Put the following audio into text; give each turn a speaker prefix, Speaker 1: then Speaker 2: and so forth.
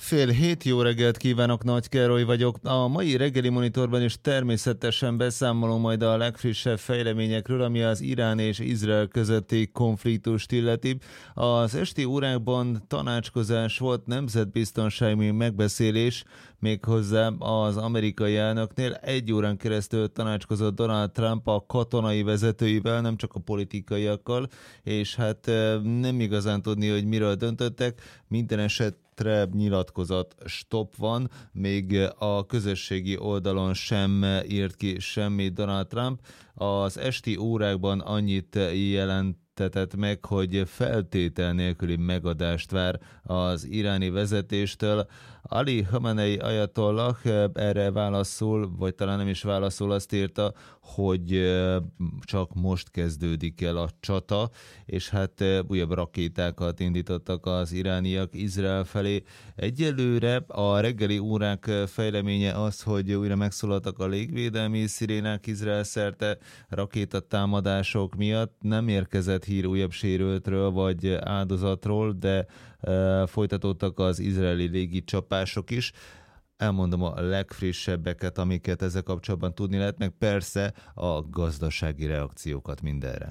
Speaker 1: 6:30, jó reggelt kívánok, Nagy Károly vagyok. A mai reggeli monitorban is természetesen beszámolom majd a legfrissebb fejleményekről, ami az Irán és Izrael közötti konfliktust illeti. Az esti órákban tanácskozás volt, nemzetbiztonsági megbeszélés, méghozzá az amerikai elnöknél. 1 órán keresztül tanácskozott Donald Trump a katonai vezetőivel, nem csak a politikaiakkal, és hát nem igazán tudni, hogy miről döntöttek. Minden esetre nyilatkozat stop van, még a közösségi oldalon sem írt ki semmit Donald Trump. Az esti órákban annyit jelentetett meg, hogy feltétel nélküli megadást vár az iráni vezetéstől. Ali Khamenei ajatollah erre válaszol, vagy talán nem is válaszol, azt írta, hogy csak most kezdődik el a csata, és hát újabb rakétákat indítottak az irániak Izrael felé. Egyelőre a reggeli órák fejleménye az, hogy újra megszólaltak a légvédelmi szirénák Izrael szerte rakétatámadások miatt. Nem érkezett hír újabb sérültről vagy áldozatról, de folytatódtak az izraeli légicsapások is. Elmondom a legfrissebbeket, amiket ezzel kapcsolatban tudni lehet, meg persze a gazdasági reakciókat mindenre.